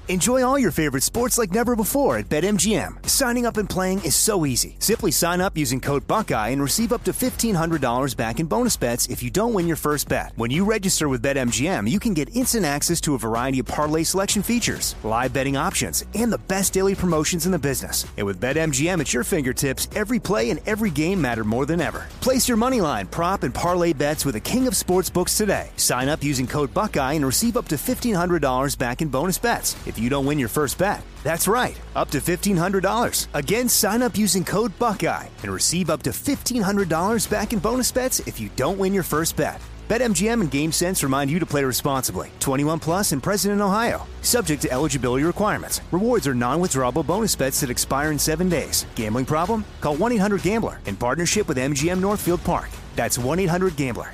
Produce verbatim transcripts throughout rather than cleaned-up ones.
Enjoy all your favorite sports like never before at BetMGM. Signing up and playing is so easy. Simply sign up using code Buckeye and receive up to fifteen hundred dollars back in bonus bets if you don't win your first bet. When you register with BetMGM, you can get instant access to a variety of parlay selection features, live betting options, and the best daily promotions in the business. And with BetMGM at your fingertips, every play and every game matter more than ever. Place your moneyline, prop, and parlay bets with the king of sportsbooks today. Sign up using code Buckeye and receive up to fifteen hundred dollars back in bonus bets if you don't win your first bet. That's right, up to fifteen hundred dollars. Again, sign up using code Buckeye and receive up to fifteen hundred dollars back in bonus bets if you don't win your first bet. BetMGM and GameSense remind you to play responsibly. twenty-one plus and present in Ohio. Subject to eligibility requirements. Rewards are non-withdrawable bonus bets that expire in seven days. Gambling problem? Call one eight hundred gambler in partnership with M G M Northfield Park. That's one eight hundred gambler.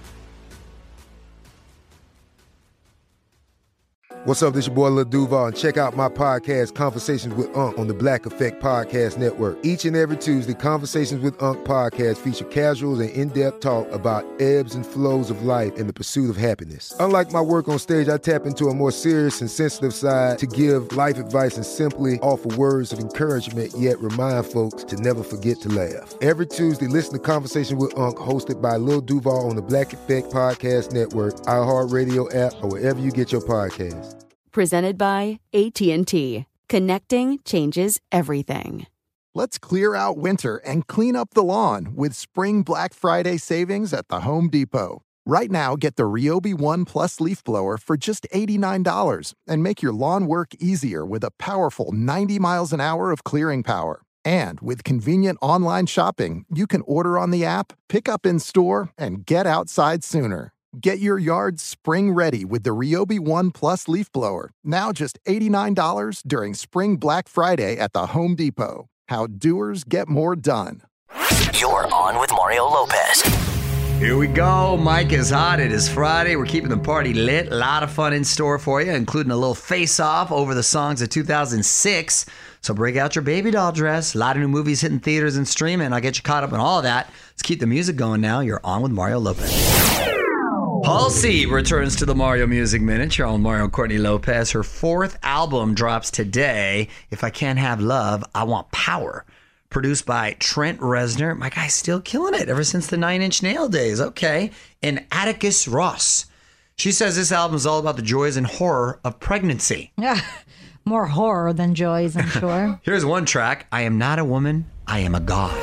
What's up, this your boy Lil Duval, and check out my podcast, Conversations with Unc, on the Black Effect Podcast Network. Each and every Tuesday, Conversations with Unc podcast feature casuals and in-depth talk about ebbs and flows of life and the pursuit of happiness. Unlike my work on stage, I tap into a more serious and sensitive side to give life advice and simply offer words of encouragement, yet remind folks to never forget to laugh. Every Tuesday, listen to Conversation with Unc, hosted by Lil Duval on the Black Effect Podcast Network, iHeartRadio app, or wherever you get your podcasts. Presented by A T and T. Connecting changes everything. Let's clear out winter and clean up the lawn with Spring Black Friday savings at the Home Depot. Right now, get the Ryobi One Plus leaf blower for just eighty-nine dollars and make your lawn work easier with a powerful ninety miles an hour of clearing power. And with convenient online shopping, you can order on the app, pick up in store, and get outside sooner. Get your yard spring ready with the Ryobi One Plus leaf blower. Now just eighty-nine dollars during Spring Black Friday at the Home Depot. How doers get more done. You're on with Mario Lopez. Here we go. Mike is hot. It is Friday. We're keeping the party lit. A lot of fun in store for you, including a little face-off over the songs of two thousand six. So break out your baby doll dress. A lot of new movies hitting theaters and streaming. I'll get you caught up on all of that. Let's keep the music going now. You're on with Mario Lopez. Halsey returns to the Mario Music Minute. You're on Mario Courtney Lopez. Her fourth album drops today. If I Can't Have Love, I Want Power. Produced by Trent Reznor. My guy's still killing it ever since the Nine Inch Nail days. Okay. And Atticus Ross. She says this album is all about the joys and horror of pregnancy. Yeah, more horror than joys, I'm sure. Here's one track. I am not a woman. I am a god.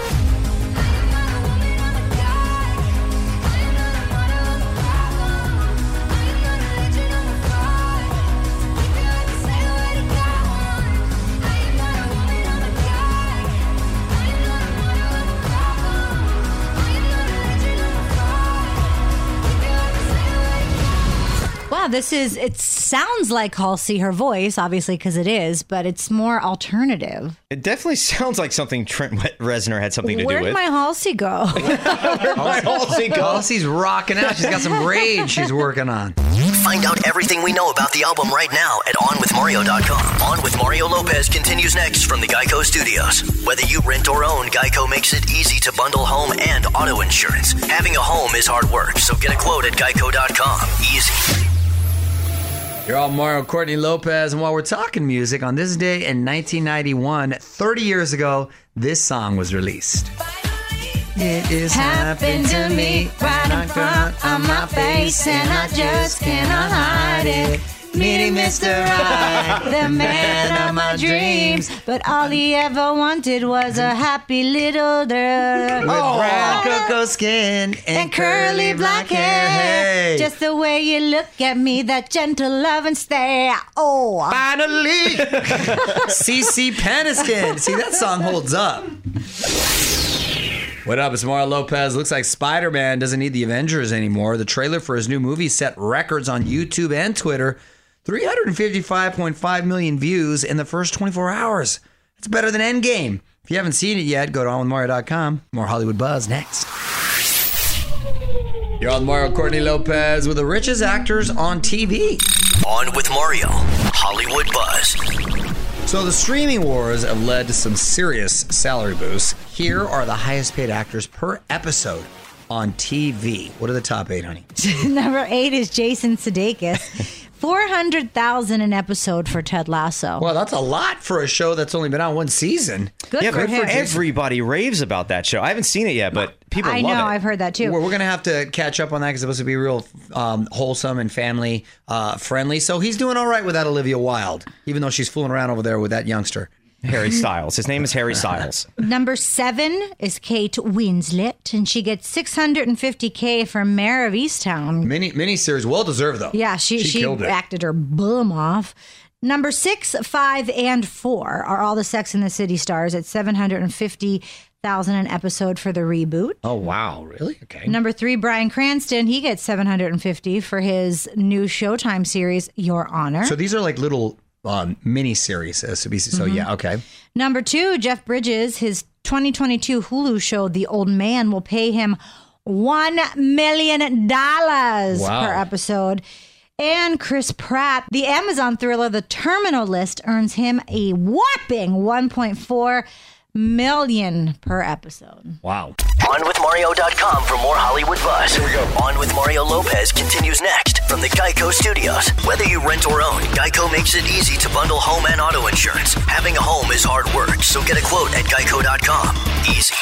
This is, it sounds like Halsey, her voice, obviously, because it is, but it's more alternative. It definitely sounds like something Trent Reznor had something to Where'd do with. Where'd my Halsey go? Where'd my Halsey go? Halsey's rocking out. She's got some rage she's working on. Find out everything we know about the album right now at on with mario dot com. On with Mario Lopez continues next from the Geico Studios. Whether you rent or own, Geico makes it easy to bundle home and auto insurance. Having a home is hard work, so get a quote at geico dot com. Easy. You're all Mario Courtney Lopez, and while we're talking music, on this day in nineteen ninety-one, thirty years ago, this song was released. It is happened to me right in front of my face, and I just cannot hide it. Meeting Mister Right, the man of my dreams, but all he ever wanted was a happy little girl with oh, brown cocoa skin and, and curly black hair. Hey. Just the way you look at me, that gentle love and stare. Oh, finally, CeCe Peniston. See, that song holds up. What up, it's Mario Lopez. Looks like Spider-Man doesn't need the Avengers anymore. The trailer for his new movie set records on YouTube and Twitter. three hundred fifty-five point five million views in the first twenty-four hours. That's better than Endgame. If you haven't seen it yet, go to on with mario dot com. More Hollywood buzz next. You're on Mario Courtney Lopez with the richest actors on T V. On with Mario, Hollywood buzz. So the streaming wars have led to some serious salary boosts. Here are the highest paid actors per episode on T V. What are the top eight, honey? Number eight is Jason Sudeikis. four hundred thousand an episode for Ted Lasso. Well, that's a lot for a show that's only been on one season. Good yeah, for but him. everybody raves about that show. I haven't seen it yet, but people I love know, it. I've heard that too. We're, we're going to have to catch up on that because it's supposed to be real um, wholesome and family uh, friendly. So he's doing all right without Olivia Wilde, even though she's fooling around over there with that youngster. Harry Styles. His name is Harry Styles. Number seven is Kate Winslet, and she gets six hundred fifty thousand for Mayor of Easttown. Mini miniseries, well deserved though. Yeah, she she, killed it. acted her bum off. Number six, five, and four are all the Sex and the City stars at seven hundred fifty thousand an episode for the reboot. Oh wow, really? Okay. Number three, Bryan Cranston, he gets seven hundred fifty for his new Showtime series, Your Honor. So these are like little um, mini series. Uh, so, be- so Mm-hmm. yeah, okay. Number two, Jeff Bridges, his twenty twenty-two Hulu show, The Old Man, will pay him one million dollars Wow. per episode. And Chris Pratt, the Amazon thriller The Terminal List, earns him a whopping one point four million dollars per episode. Wow. on with mario dot com for more Hollywood buzz. Here we go. On with Mario Lopez continues next from the Geico Studios. Whether you rent or own, Geico makes it easy to bundle home and auto insurance. Having a home is hard work, so get a quote at geico dot com. Easy.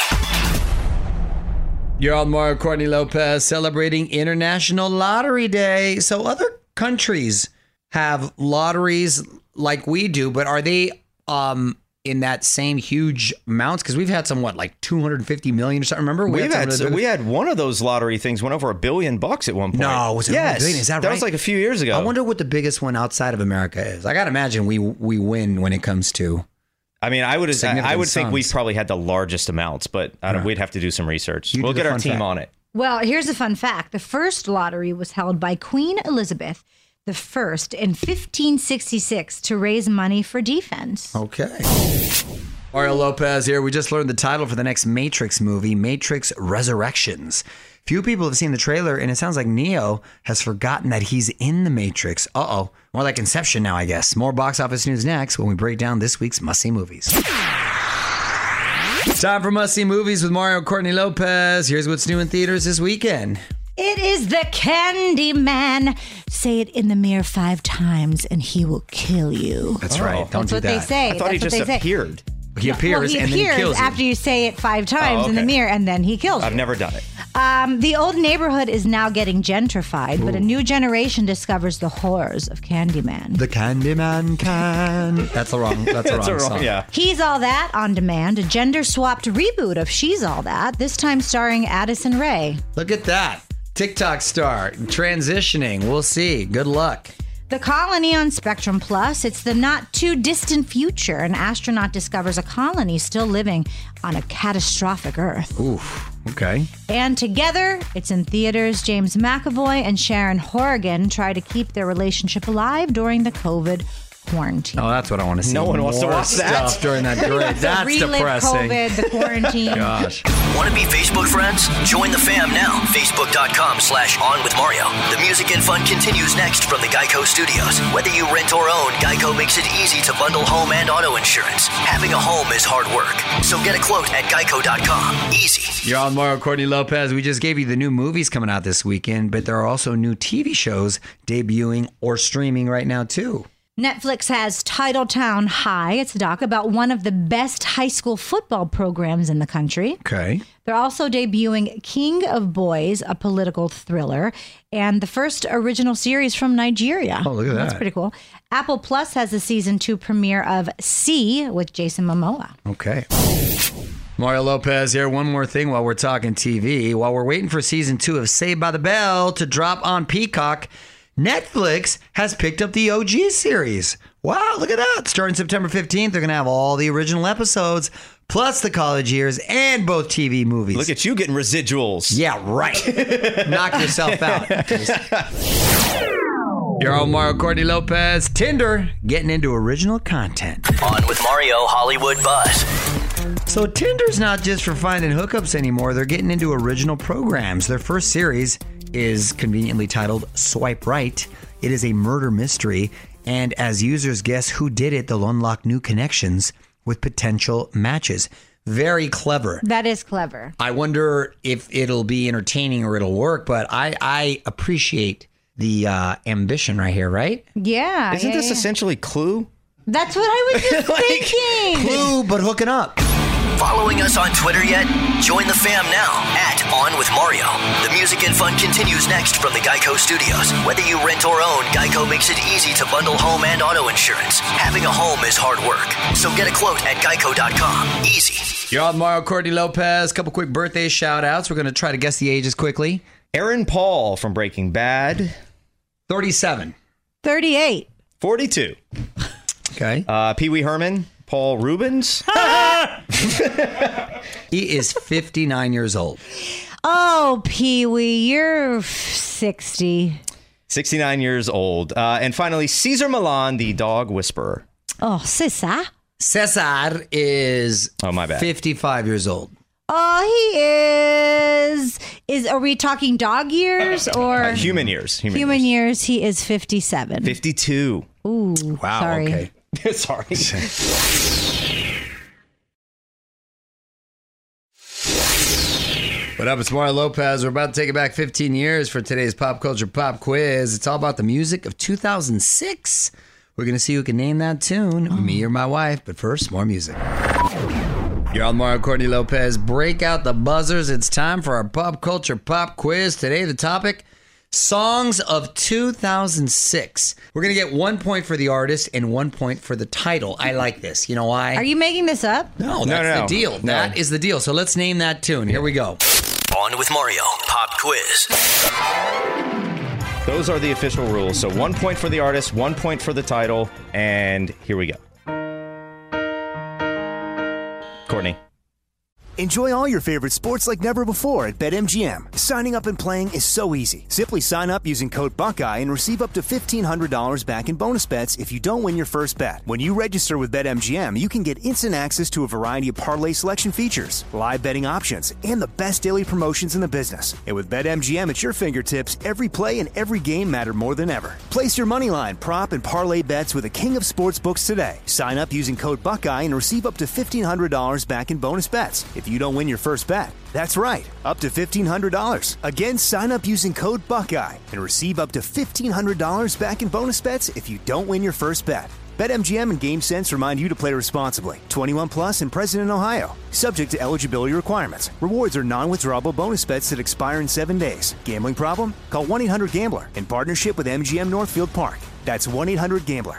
You're on Mario Courtney Lopez celebrating International Lottery Day. So other countries have lotteries like we do, but are they um, in that same huge amounts? Because we've had some, what, like two hundred fifty million or something? Remember? We've some had of the- we had one of those lottery things went over a billion bucks at one point. No, was it yes, one billion? Is that That right? was like a few years ago. I wonder what the biggest one outside of America is. I got to imagine we we win when it comes to. I mean, I would I, Significant I would think sums. we've probably had the largest amounts, but I don't, we'd have to do some research. You We'll do the get our fun team fact. on it. Well, here's a fun fact. The first lottery was held by Queen Elizabeth the First in fifteen sixty-six to raise money for defense. Okay. Mario Lopez here. We just learned the title for the next Matrix movie, Matrix Resurrections. Few people have seen the trailer, and it sounds like Neo has forgotten that he's in the Matrix. Uh-oh. More like Inception now, I guess. More box office news next when we break down this week's must-see movies. Time for must-see movies with Mario Courtney Lopez. Here's what's new in theaters this weekend. It is the Candy Man. Say it in the mirror five times and he will kill you. That's right. Don't That's do what that. they say. I thought That's he what just they say. appeared. He appears well, he and appears then he kills you. after you say it five times Oh, in the okay. mirror, and then he kills I've you. never done it. Um, the old neighborhood is now getting gentrified, but a new generation discovers the horrors of Candyman. The Candyman can. That's the wrong. That's the That's wrong, a wrong. song. Yeah. He's All That on demand, a gender-swapped reboot of She's All That, this time starring Addison Rae. Look at that. TikTok star transitioning. We'll see. Good luck. The Colony on Spectrum Plus. It's the not-too-distant future. An astronaut discovers a colony still living on a catastrophic Earth. Oof. Okay. And together, it's in theaters. James McAvoy and Sharon Horrigan try to keep their relationship alive during the COVID quarantine. Oh, that's what I want to see. No one wants to More watch that. stuff during that. Great. That's Relive depressing. COVID, the quarantine. Gosh. Want to be Facebook friends? Join the fam now. Facebook.com slash on with Mario. The music and fun continues next from the Geico Studios. Whether you rent or own, Geico makes it easy to bundle home and auto insurance. Having a home is hard work, so get a quote at geico dot com. Easy. You're on Mario Courtney Lopez. We just gave you the new movies coming out this weekend, but there are also new T V shows debuting or streaming right now, too. Netflix has Titletown High. It's a doc about one of the best high school football programs in the country. Okay. They're also debuting King of Boys, a political thriller, and the first original series from Nigeria. Oh, look at That's that. pretty cool. Apple Plus has the season two premiere of C with Jason Momoa. Okay. Mario Lopez here. One more thing while we're talking T V. While we're waiting for season two of Saved by the Bell to drop on Peacock, Netflix has picked up the O G series. Wow, look at that. Starting September fifteenth, they're going to have all the original episodes, plus the college years and both T V movies. Look at you getting residuals. Yeah, right. Knock yourself out. You're on Mario Courtney Lopez. Tinder getting into original content. On with Mario Hollywood Buzz. So Tinder's not just for finding hookups anymore. They're getting into original programs. Their first series is conveniently titled Swipe Right. It is a murder mystery, and as users guess who did it, they'll unlock new connections with potential matches. Very clever. That is clever. I wonder if it'll be entertaining or it'll work, but I, I appreciate the uh, ambition right here, right? Yeah. Isn't yeah, this yeah. essentially Clue? That's what I was just Like, thinking. Clue, but hooking up. Following us on Twitter yet? Join the fam now at On With Mario. The music and fun continues next from the Geico Studios. Whether you rent or own, Geico makes it easy to bundle home and auto insurance. Having a home is hard work, so get a quote at geico dot com. Easy. You're on Mario Courtney Lopez. Couple quick birthday shout outs. We're going to try to guess the ages quickly. Aaron Paul from Breaking Bad. thirty-seven. thirty-eight. forty-two. Okay. Uh, Pee Wee Herman. Paul Rubens. He is fifty-nine years old. Oh, Pee Wee, you're sixty. sixty-nine years old. Uh, and finally, Caesar Milan, the dog whisperer. Oh, Cesar. Cesar is Oh, my bad. fifty-five years old. Oh, he is. Is are we talking dog years or Uh, human years. Human, human years. years? He is fifty-seven. fifty-two. Ooh, Wow. sorry. Okay. Sorry. What up? It's Mario Lopez. We're about to take it back fifteen years for today's pop culture pop quiz. It's all about the music of two thousand six. We're going to see who can name that tune, oh. me or my wife. But first, more music. You're on Mario Courtney Lopez. Break out the buzzers. It's time for our pop culture pop quiz. Today, the topic, songs of two thousand six. We're going to get one point for the artist and one point for the title. I like this. You know why? Are you making this up? No, that's No, no, the no. deal. No. That is the deal. So let's name that tune. Here we go. On With Mario, pop quiz. Those are the official rules. So one point for the artist, one point for the title, and here we go. Courtney. Enjoy all your favorite sports like never before at BetMGM. Signing up and playing is so easy. Simply sign up using code Buckeye and receive up to fifteen hundred dollars back in bonus bets if you don't win your first bet. When you register with BetMGM, you can get instant access to a variety of parlay selection features, live betting options, and the best daily promotions in the business. And with BetMGM at your fingertips, every play and every game matter more than ever. Place your moneyline, prop, and parlay bets with the king of sportsbooks today. Sign up using code Buckeye and receive up to fifteen hundred dollars back in bonus bets if you don't win your first bet. That's right, up to fifteen hundred dollars. Again, sign up using code Buckeye and receive up to fifteen hundred dollars back in bonus bets if you don't win your first bet. BetMGM and GameSense remind you to play responsibly. twenty-one plus and present in Ohio. Subject to eligibility requirements. Rewards are non-withdrawable bonus bets that expire in seven days. Gambling problem? Call one eight hundred gambler in partnership with M G M Northfield Park. That's one eight hundred gambler.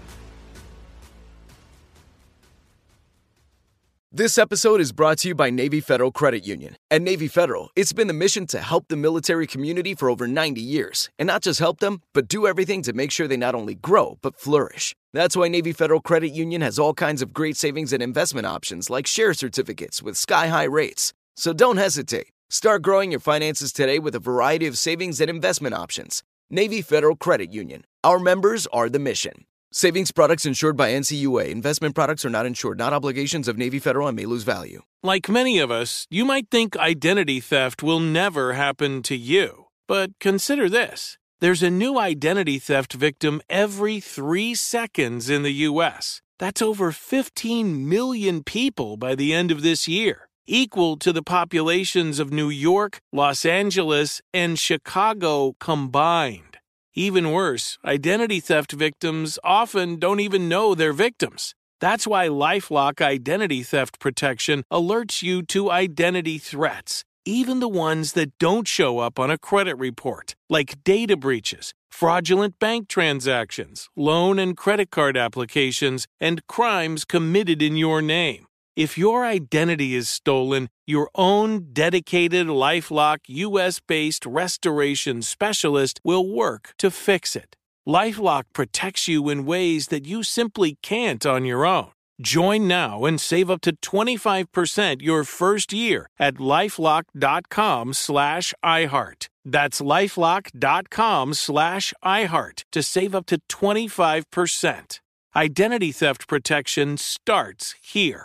This episode is brought to you by Navy Federal Credit Union. At Navy Federal, it's been the mission to help the military community for over ninety years. And not just help them, but do everything to make sure they not only grow, but flourish. That's why Navy Federal Credit Union has all kinds of great savings and investment options like share certificates with sky-high rates. So don't hesitate. Start growing your finances today with a variety of savings and investment options. Navy Federal Credit Union. Our members are the mission. Savings products insured by N C U A. Investment products are not insured, not obligations of Navy Federal and may lose value. Like many of us, you might think identity theft will never happen to you. But consider this. There's a new identity theft victim every three seconds in the U S. That's over fifteen million people by the end of this year, equal to the populations of New York, Los Angeles, and Chicago combined. Even worse, identity theft victims often don't even know they're victims. That's why LifeLock Identity Theft Protection alerts you to identity threats, even the ones that don't show up on a credit report, like data breaches, fraudulent bank transactions, loan and credit card applications, and crimes committed in your name. If your identity is stolen, your own dedicated LifeLock U S-based restoration specialist will work to fix it. LifeLock protects you in ways that you simply can't on your own. Join now and save up to twenty-five percent your first year at LifeLock.com slash iHeart. That's LifeLock.com slash iHeart to save up to twenty-five percent. Identity theft protection starts here.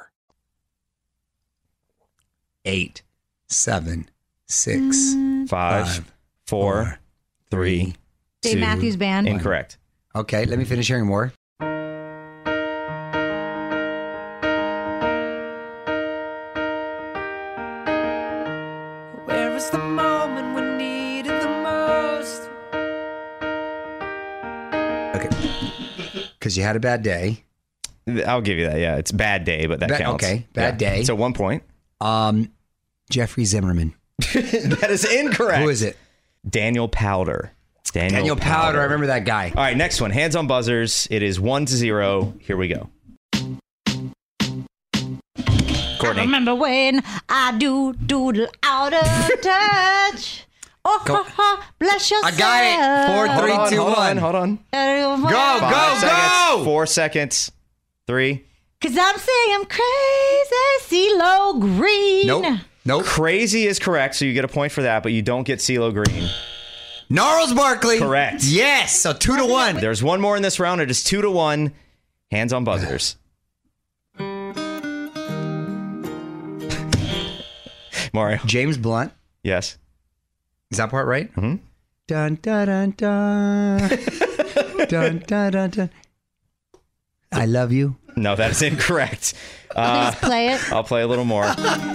Eight, seven, six, Five, five four, four, three, Dave two. Matthews Band. Incorrect. Okay, let me finish hearing more. Where is the moment we need it the most? because you had a bad day. I'll give you that. Yeah, it's bad day, but that Ba- counts. okay, bad yeah. day. So one point. Um, Jeffrey Zimmerman. That is incorrect. Who is it? Daniel Powder. Daniel, Daniel Powder. Powder. I remember that guy. All right, next one. Hands on buzzers. It is one to zero. Here we go. Courtney. I remember when I do doodle out of touch. Oh, Go. ha, ha, bless yourself. I got it. Four, Hold three, on, two, hold one. on, hold on. Go, Go, Five go, seconds. go. Four seconds. Three. Cause I'm saying I'm crazy, CeeLo Green. Nope. Nope. Crazy is correct, so you get a point for that, but you don't get CeeLo Green. Gnarls Barkley. Correct. Yes. So two to one. There's one more in this round. It is two to one. Hands on buzzers. Mario. James Blunt. Yes. Is that part right? Mm-hmm. Dun dun dun dun. Dun dun dun dun. I love you. No, that is incorrect. Uh, Please play it. I'll play a little more.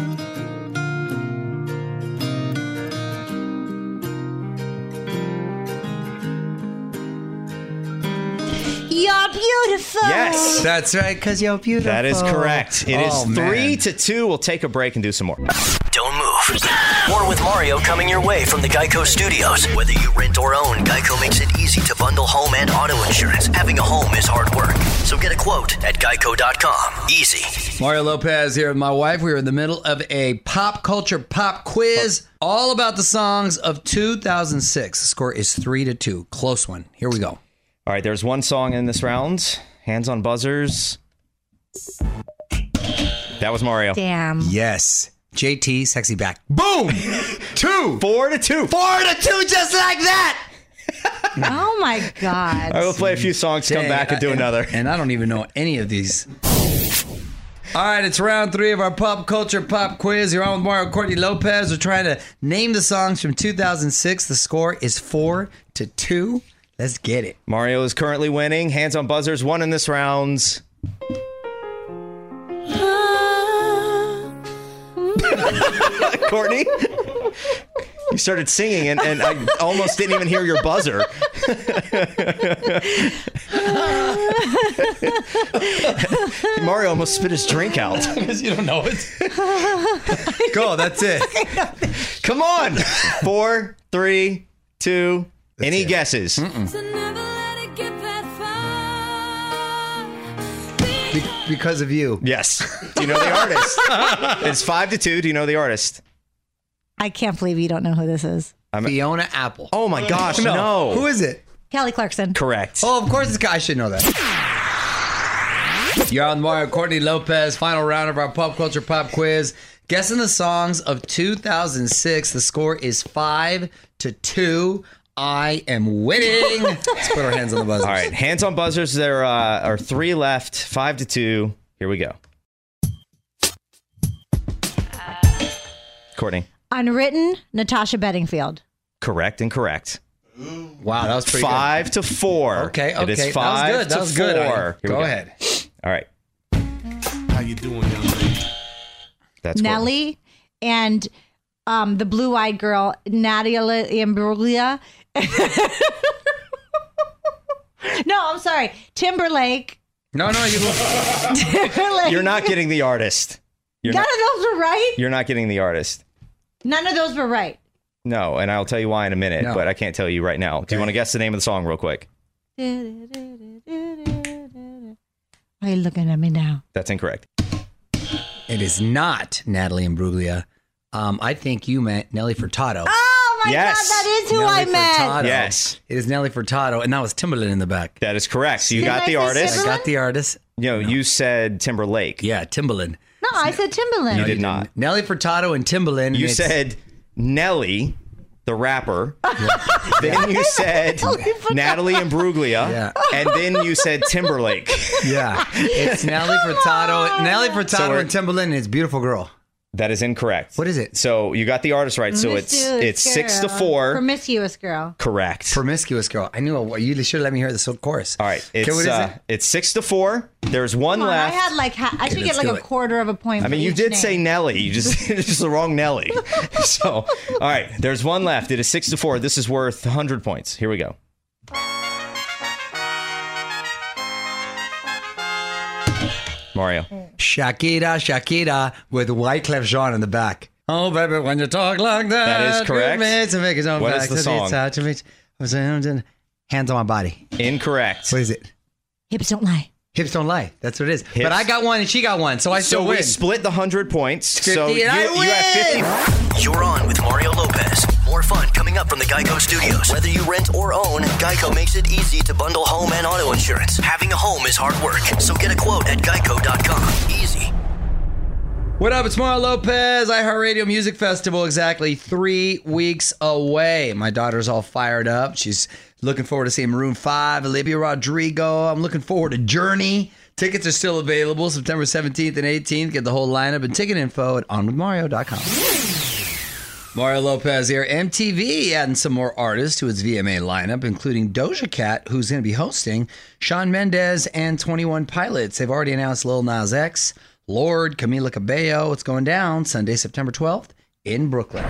You're beautiful. Yes. That's right, because you're beautiful. That is correct. It is Oh, three man. to two. We'll take a break and do some more. Don't move. More with Mario coming your way from the Geico Studios. Whether you rent or own, Geico makes it easy to bundle home and auto insurance. Having a home is hard work. So get a quote at geico dot com. Easy. Mario Lopez here with my wife. We are in the middle of a pop culture pop quiz, all about the songs of two thousand six. The score is three to two. Close one. Here we go. All right, there's one song in this round. Hands on buzzers. That was Mario. Damn. Yes. J T, Sexy Back. Boom! Two! Four to two. Four to two, just like that! Oh my God. I will play a few songs, come Dang, back and do I- another. And I don't even know any of these. All right, it's round three of our pop culture pop quiz. You're on with Mario Courtney Lopez. We're trying to name the songs from two thousand six. The score is four to two. Let's get it. Mario is currently winning. Hands on buzzers. One in this round. Courtney, you started singing and, and I almost didn't even hear your buzzer. Mario almost spit his drink out. Because you don't know it. Go, that's it. Come on. Four, three, two. That's Any it. guesses? Be- because of you. Yes. Do you know the artist? It's five to two. Do you know the artist? I can't believe you don't know who this is. I'm, Fiona Apple. oh my gosh, no. Who is it? Kelly Clarkson. Correct. Oh, of course this guy. I should know that. You're on Mario Courtney Lopez. Final round of our pop culture pop quiz. Guessing the songs of two thousand six. The score is five to two. I am winning. Let's put our hands on the buzzers. All right, hands on buzzers. There uh, are three left. Five to two. Here we go. Courtney. Unwritten, Natasha Bedingfield. Correct and correct. Wow, that was pretty Five to four. good. Okay, okay. It is that was five good. That to was good. All four. right, Here we Go ahead. All right. How you doing, young lady? That's Nelly and um, the blue-eyed girl, Nadia Imbruglia. No, I'm sorry. Timberlake. No, no, you. Timberlake. Courtney. You're not getting the artist. You're None not, of those were right. you're not getting the artist. None of those were right. No, and I'll tell you why in a minute, No. but I can't tell you right now. Do you want to guess the name of the song real quick? Why are you looking at me now? That's incorrect. It is not Natalie Imbruglia. Um, I think you meant Nelly Furtado. Oh my Yes. God, that is who Nelly I meant. Furtado. Yes. It is Nelly Furtado, and that was Timberland in the back. That is correct. So you Didn't got I the say artist. I Timberland? got the artist. You know, you said Timberlake. Yeah, Timbaland. No, I said Timberland. You did not. Nelly Furtado and Timbaland. You and it's- said Nelly, the rapper. Then you said Natalie Imbruglia. Yeah. And then you said Timberlake. Yeah, it's Nelly Furtado. Nelly So Furtado we're- and Timbaland and it's Beautiful Girl. That is incorrect. What is it? So you got the artist right. So it's Promiscuous it's six to girl. four. Promiscuous girl. Correct. Promiscuous Girl. I knew it. You should have let me hear the chorus. All right. It's Okay, what is uh, it? it's six to four. There's one Come on, left. I had like ha- I should Okay, get let's like do a it. quarter of a point. I for mean, you each did name. say Nelly. You just it's just the wrong Nelly. So, all right. There's one left. It is six to four. This is worth one hundred points. Here we go. Mario. Shakira, Shakira, with Wyclef Jean in the back. Oh, baby, when you talk like that. That is correct. To make his own What back, is the to song? be touched, to be- Hands on my body. Incorrect. What is it? Hips don't lie. Hips don't lie. That's what it is. Hips. But I got one and she got one, so I still So win. we split the one hundred points. fifty so you, and I you win! have fifty. You're on with Mario Lopez. More fun coming up from the Geico Studios. Whether you rent or own, Geico makes it easy to bundle home and auto insurance. Having a home is hard work, so get a quote at geico dot com. Easy. What up? It's Mario Lopez, iHeartRadio Music Festival, exactly three weeks away. My daughter's all fired up. She's looking forward to seeing Maroon five, Olivia Rodrigo. I'm looking forward to Journey. Tickets are still available September seventeenth and eighteenth. Get the whole lineup and ticket info at on with mario dot com. Mario Lopez here. M T V adding some more artists to its V M A lineup, including Doja Cat, who's going to be hosting, Shawn Mendes, and twenty-one Pilots. They've already announced Lil Nas X, Lord, Camila Cabello. It's going down Sunday, September twelfth in Brooklyn.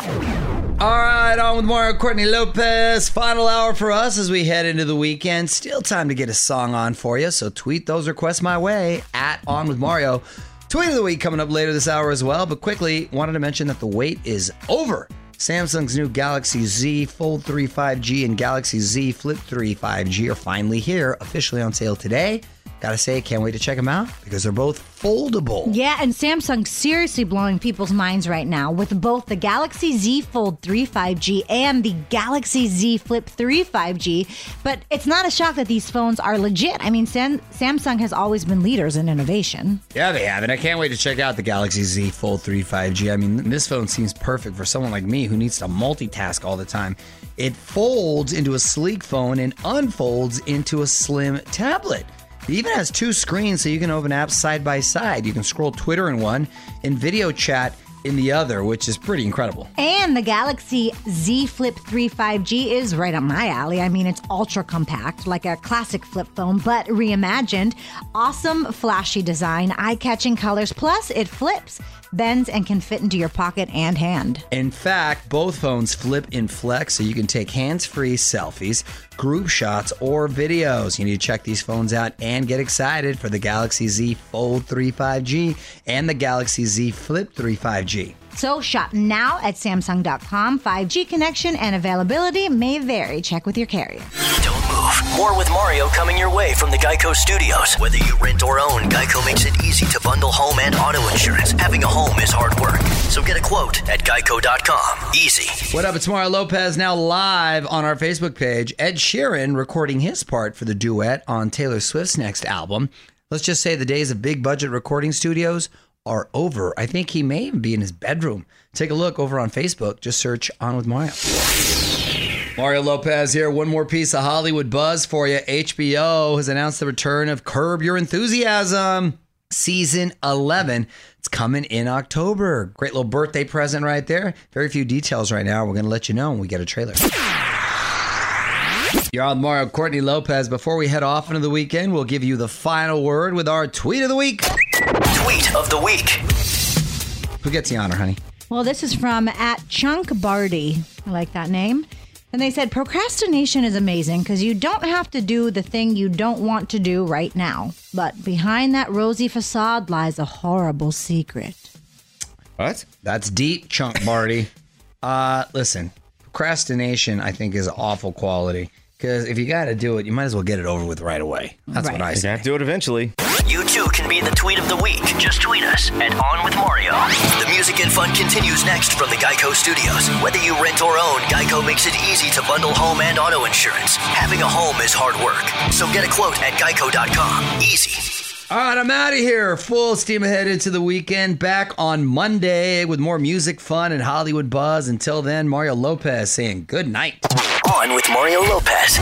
All right, on with Mario, Courtney Lopez. Final hour for us as we head into the weekend. Still time to get a song on for you, so tweet those requests my way at On With Mario. Tweet of the week coming up later this hour as well, but quickly wanted to mention that the wait is over. Samsung's new Galaxy Z Fold three five G and Galaxy Z Flip three five G are finally here, officially on sale today. Gotta say, can't wait to check them out because they're both foldable. Yeah, and Samsung's seriously blowing people's minds right now with both the Galaxy Z Fold three five G and the Galaxy Z Flip three five G. But it's not a shock that these phones are legit. I mean, Sam- Samsung has always been leaders in innovation. Yeah, they have, and I can't wait to check out the Galaxy Z Fold three five G. I mean, this phone seems perfect for someone like me who needs to multitask all the time. It folds into a sleek phone and unfolds into a slim tablet. It even has two screens so you can open apps side by side. You can scroll Twitter in one and video chat in the other, which is pretty incredible. And the Galaxy Z Flip three five G is right up my alley. I mean, it's ultra compact, like a classic flip phone, but reimagined. Awesome, flashy design, eye-catching colors, plus it flips, bends, and can fit into your pocket and hand. In fact, both phones flip in flex so you can take hands-free selfies, group shots, or videos. You need to check these phones out and get excited for the Galaxy Z Fold three five G and the Galaxy Z Flip three five G. So shop now at Samsung dot com. five G connection and availability may vary. Check with your carrier. Don't move. More with Mario coming your way from the Geico Studios. Whether you rent or own, Geico makes it easy to bundle home and auto insurance. Having a home is hard work, so get a quote at geico dot com. Easy. What up? It's Mario Lopez, now live on our Facebook page. Ed Sheeran recording his part for the duet on Taylor Swift's next album. Let's just say the days of big budget recording studios are over. I think he may even be in his bedroom. Take a look over on Facebook. Just search On With Mario. Mario Lopez here. One more piece of Hollywood buzz for you. H B O has announced the return of Curb Your Enthusiasm. Season eleven. It's coming in October. Great little birthday present right there. Very few details right now. We're going to let you know when we get a trailer. You're on Mario, Courtney Lopez. Before we head off into the weekend, we'll give you the final word with our tweet of the week. Tweet of the week. Who gets the honor, honey? Well, this is from at Chunk Barty. I like that name. And they said, procrastination is amazing because you don't have to do the thing you don't want to do right now. But behind that rosy facade lies a horrible secret. What? That's deep, Chunk Barty. uh, listen, procrastination, I think, is awful quality. Because if you got to do it, you might as well get it over with right away. That's Right. what I You say. have to do it eventually. You too can be the tweet of the week. Just tweet us at On With Mario. The music and fun continues next from the Geico Studios. Whether you rent or own, Geico makes it easy to bundle home and auto insurance. Having a home is hard work, so get a quote at geico dot com. Easy. All right, I'm out of here. Full steam ahead into the weekend. Back on Monday with more music, fun, and Hollywood buzz. Until then, Mario Lopez saying good night. On with Mario Lopez.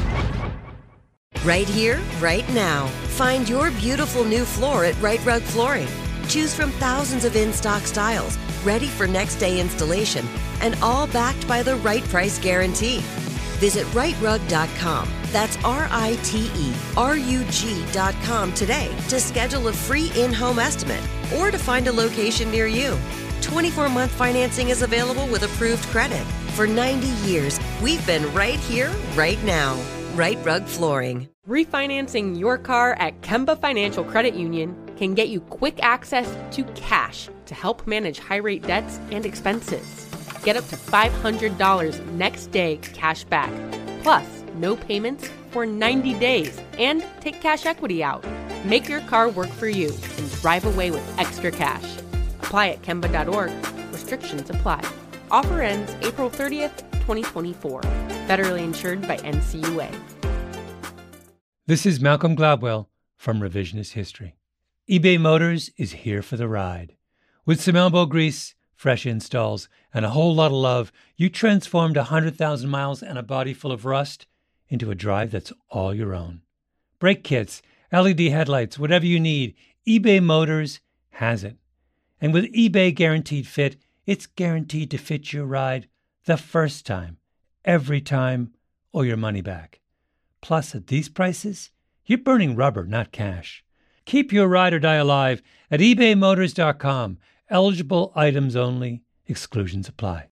Right here, right now. Find your beautiful new floor at Right Rug Flooring. Choose from thousands of in-stock styles, ready for next day installation, and all backed by the right price guarantee. Visit right rug dot com. That's R I T E R U G dot com today to schedule a free in-home estimate or to find a location near you. twenty-four month financing is available with approved credit. For ninety years, we've been right here, right now. Right Rug Flooring. Refinancing your car at Kemba Financial Credit Union can get you quick access to cash to help manage high-rate debts and expenses. Get up to five hundred dollars next day cash back, plus no payments for ninety days, and take cash equity out. Make your car work for you and drive away with extra cash. Apply at Kemba dot org. Restrictions apply. Offer ends April thirtieth, twenty twenty-four. Federally insured by N C U A. This is Malcolm Gladwell from Revisionist History. eBay Motors is here for the ride. With some elbow grease, fresh installs, and a whole lot of love, you transformed one hundred thousand miles and a body full of rust into a drive that's all your own. Brake kits, L E D headlights, whatever you need, eBay Motors has it. And with eBay Guaranteed Fit, it's guaranteed to fit your ride the first time, every time, or your money back. Plus, at these prices, you're burning rubber, not cash. Keep your ride or die alive at ebay motors dot com. Eligible items only. Exclusions apply.